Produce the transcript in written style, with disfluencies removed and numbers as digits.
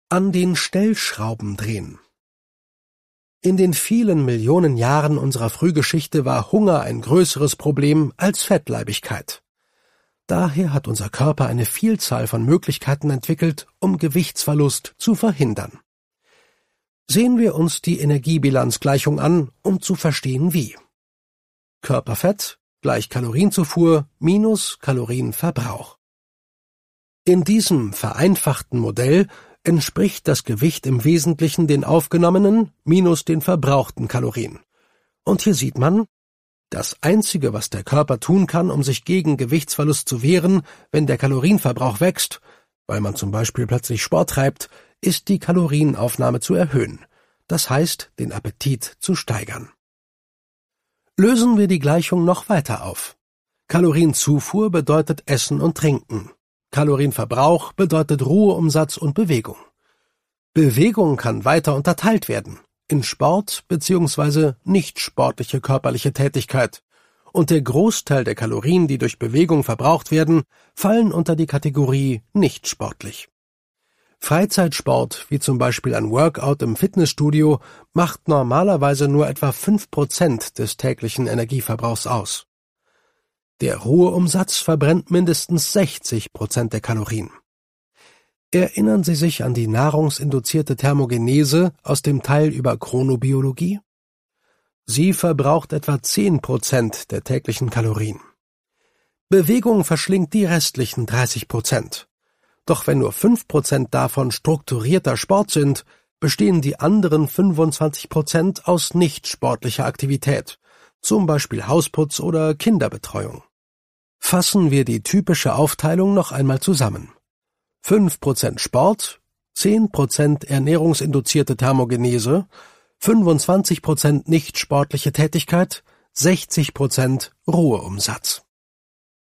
An den Stellschrauben drehen. In den vielen Millionen Jahren unserer Frühgeschichte war Hunger ein größeres Problem als Fettleibigkeit. Daher hat unser Körper eine Vielzahl von Möglichkeiten entwickelt, um Gewichtsverlust zu verhindern. Sehen wir uns die Energiebilanzgleichung an, um zu verstehen wie. Körperfett gleich Kalorienzufuhr minus Kalorienverbrauch. In diesem vereinfachten Modell entspricht das Gewicht im Wesentlichen den aufgenommenen minus den verbrauchten Kalorien. Und hier sieht man, das Einzige, was der Körper tun kann, um sich gegen Gewichtsverlust zu wehren, wenn der Kalorienverbrauch wächst, weil man zum Beispiel plötzlich Sport treibt, ist die Kalorienaufnahme zu erhöhen, das heißt, den Appetit zu steigern. Lösen wir die Gleichung noch weiter auf. Kalorienzufuhr bedeutet Essen und Trinken. Kalorienverbrauch bedeutet Ruheumsatz und Bewegung. Bewegung kann weiter unterteilt werden in Sport bzw. nicht sportliche körperliche Tätigkeit, und der Großteil der Kalorien, die durch Bewegung verbraucht werden, fallen unter die Kategorie nicht sportlich. Freizeitsport, wie zum Beispiel ein Workout im Fitnessstudio, macht normalerweise nur etwa 5% des täglichen Energieverbrauchs aus. Der Ruheumsatz verbrennt mindestens 60% der Kalorien. Erinnern Sie sich an die nahrungsinduzierte Thermogenese aus dem Teil über Chronobiologie? Sie verbraucht etwa 10% der täglichen Kalorien. Bewegung verschlingt die restlichen 30%. Doch wenn nur 5% davon strukturierter Sport sind, bestehen die anderen 25% aus nicht-sportlicher Aktivität, zum Beispiel Hausputz oder Kinderbetreuung. Fassen wir die typische Aufteilung noch einmal zusammen. 5% Sport, 10% ernährungsinduzierte Thermogenese, 25% nicht-sportliche Tätigkeit, 60% Ruheumsatz.